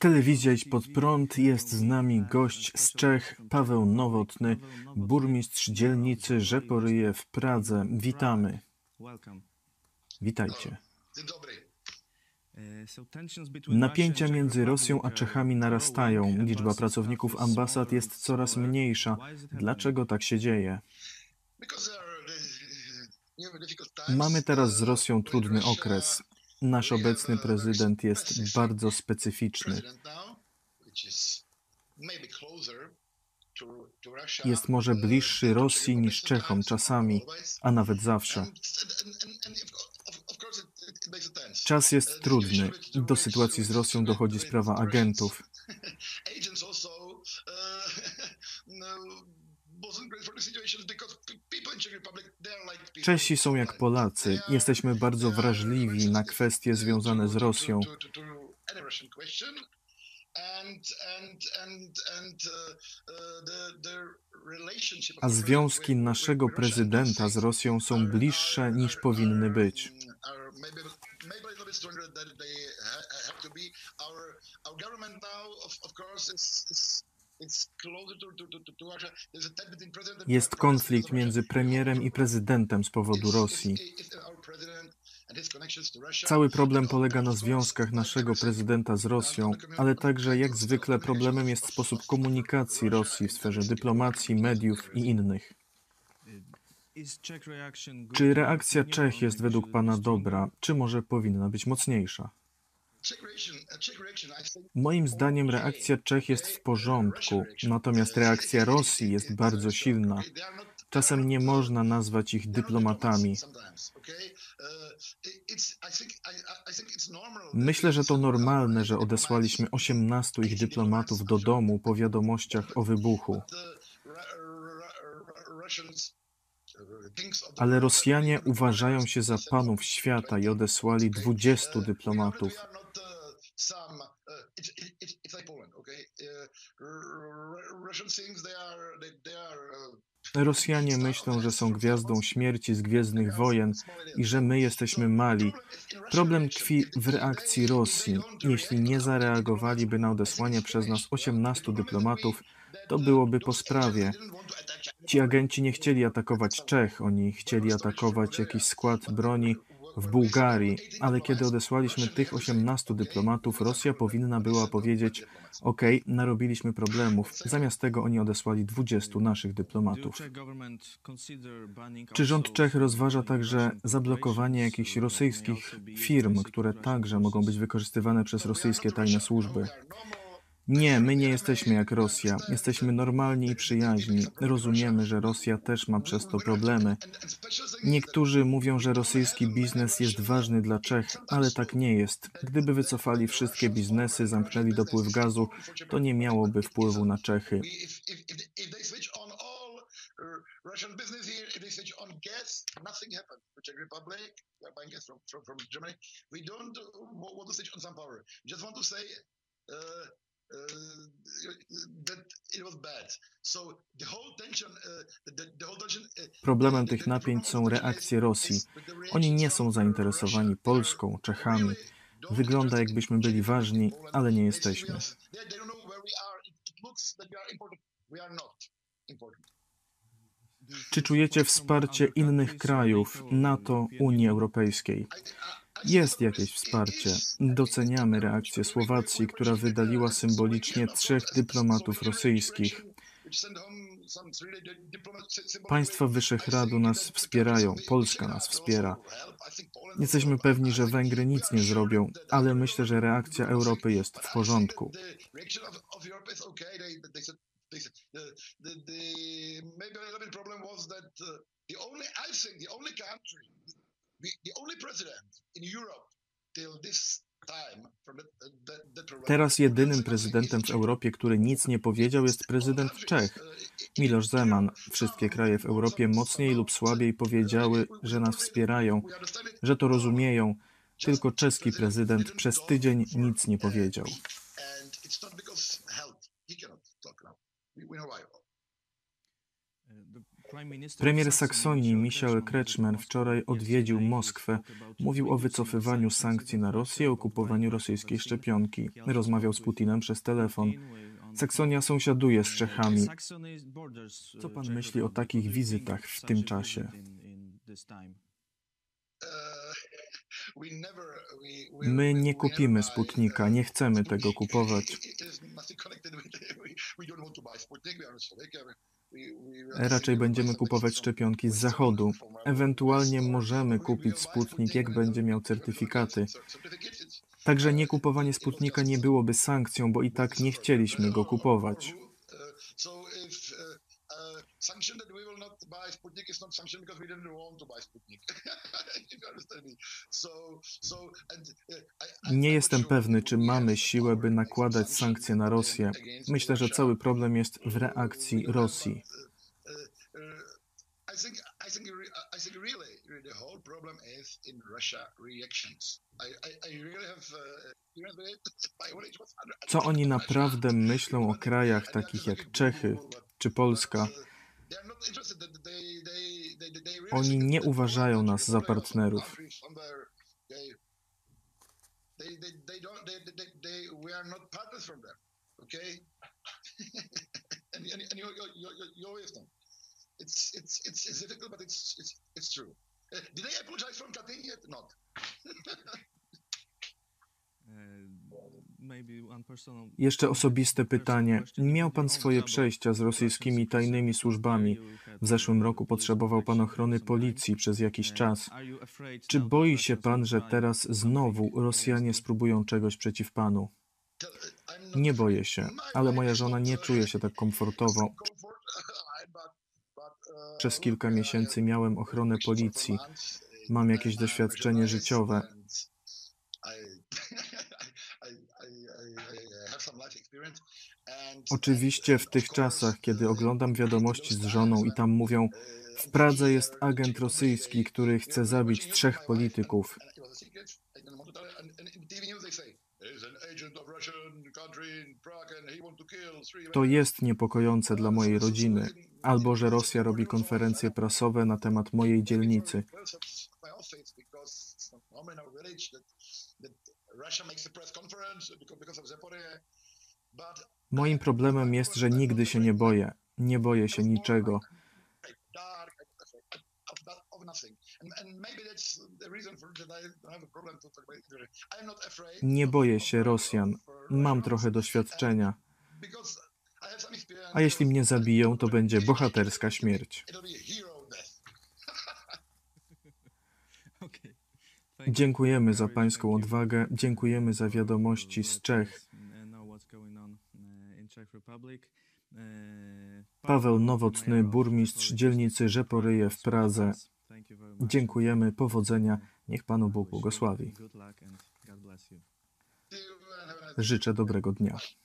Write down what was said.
Telewizja Idź Pod Prąd, jest z nami gość z Czech, Paweł Nowotny, burmistrz dzielnicy Rzeporyje w Pradze. Witamy. Witajcie. Dzień dobry. Napięcia między Rosją a Czechami narastają. Liczba pracowników ambasad jest coraz mniejsza. Dlaczego tak się dzieje? Mamy teraz z Rosją trudny okres. Nasz obecny prezydent jest bardzo specyficzny. Jest może bliższy Rosji niż Czechom czasami, a nawet zawsze. Czas jest trudny. Do sytuacji z Rosją dochodzi sprawa agentów. Czesi są jak Polacy. Jesteśmy bardzo wrażliwi na kwestie związane z Rosją. A związki naszego prezydenta z Rosją są bliższe niż powinny być. Jest konflikt między premierem i prezydentem z powodu Rosji. Cały problem polega na związkach naszego prezydenta z Rosją, ale także jak zwykle problemem jest sposób komunikacji Rosji w sferze dyplomacji, mediów i innych. Czy reakcja Czech jest według Pana dobra, czy może powinna być mocniejsza? Moim zdaniem reakcja Czech jest w porządku, natomiast reakcja Rosji jest bardzo silna. Czasem nie można nazwać ich dyplomatami. Myślę, że to normalne, że odesłaliśmy 18 ich dyplomatów do domu po wiadomościach o wybuchu. Ale Rosjanie uważają się za panów świata i odesłali 20 dyplomatów. Rosjanie myślą, że są gwiazdą śmierci z Gwiezdnych Wojen i że my jesteśmy mali. Problem tkwi w reakcji Rosji. Jeśli nie zareagowaliby na odesłanie przez nas 18 dyplomatów, to byłoby po sprawie. Ci agenci nie chcieli atakować Czech, oni chcieli atakować jakiś skład broni w Bułgarii, ale kiedy odesłaliśmy tych 18 dyplomatów, Rosja powinna była powiedzieć: OK, narobiliśmy problemów. Zamiast tego oni odesłali 20 naszych dyplomatów. Czy rząd Czech rozważa także zablokowanie jakichś rosyjskich firm, które także mogą być wykorzystywane przez rosyjskie tajne służby? Nie, my nie jesteśmy jak Rosja. Jesteśmy normalni i przyjaźni. Rozumiemy, że Rosja też ma przez to problemy. Niektórzy mówią, że rosyjski biznes jest ważny dla Czech, ale tak nie jest. Gdyby wycofali wszystkie biznesy, zamknęli dopływ gazu, to nie miałoby wpływu na Czechy. Problemem tych napięć są reakcje Rosji. Oni nie są zainteresowani Polską, Czechami. Wygląda, jakbyśmy byli ważni, ale nie jesteśmy. Czy czujecie wsparcie innych krajów, NATO, Unii Europejskiej? Jest jakieś wsparcie. Doceniamy reakcję Słowacji, która wydaliła symbolicznie 3 dyplomatów rosyjskich. Państwa Wyszehradu nas wspierają, Polska nas wspiera. Jesteśmy pewni, że Węgry nic nie zrobią, ale myślę, że reakcja Europy jest w porządku. Teraz jedynym prezydentem w Europie, który nic nie powiedział, jest prezydent Czech, Miloš Zeman. Wszystkie kraje w Europie mocniej lub słabiej powiedziały, że nas wspierają, że to rozumieją. Tylko czeski prezydent przez tydzień nic nie powiedział. Premier Saksonii Michael Kretschmann wczoraj odwiedził Moskwę. Mówił o wycofywaniu sankcji na Rosję, o kupowaniu rosyjskiej szczepionki. Rozmawiał z Putinem przez telefon. Saksonia sąsiaduje z Czechami. Co pan myśli o takich wizytach w tym czasie? My nie kupimy Sputnika, nie chcemy tego kupować. Raczej będziemy kupować szczepionki z Zachodu. Ewentualnie możemy kupić Sputnik, jak będzie miał certyfikaty. Także niekupowanie Sputnika nie byłoby sankcją, bo i tak nie chcieliśmy go kupować. Nie jestem pewny, czy mamy siłę, by nakładać sankcje na Rosję. Myślę, że cały problem jest w reakcji Rosji. Co oni naprawdę myślą o krajach takich jak Czechy czy Polska? Oni nie uważają nas za partnerów. Jeszcze osobiste pytanie. Miał pan swoje przejścia z rosyjskimi tajnymi służbami. W zeszłym roku potrzebował pan ochrony policji przez jakiś czas. Czy boi się pan, że teraz znowu Rosjanie spróbują czegoś przeciw panu? Nie boję się, ale moja żona nie czuje się tak komfortowo. Przez kilka miesięcy miałem ochronę policji. Mam jakieś doświadczenie życiowe. Oczywiście w tych czasach, kiedy oglądam wiadomości z żoną i tam mówią, w Pradze jest agent rosyjski, który chce zabić 3 polityków. To jest niepokojące dla mojej rodziny. Albo że Rosja robi konferencje prasowe na temat mojej dzielnicy. Moim problemem jest, że nigdy się nie boję. Nie boję się niczego. Nie boję się Rosjan. Mam trochę doświadczenia. A jeśli mnie zabiją, to będzie bohaterska śmierć. Dziękujemy za pańską odwagę, dziękujemy za wiadomości z Czech. Paweł Nowotny, burmistrz dzielnicy Rzeporyje w Pradze. Dziękujemy, powodzenia, niech Panu Bóg błogosławi. Życzę dobrego dnia.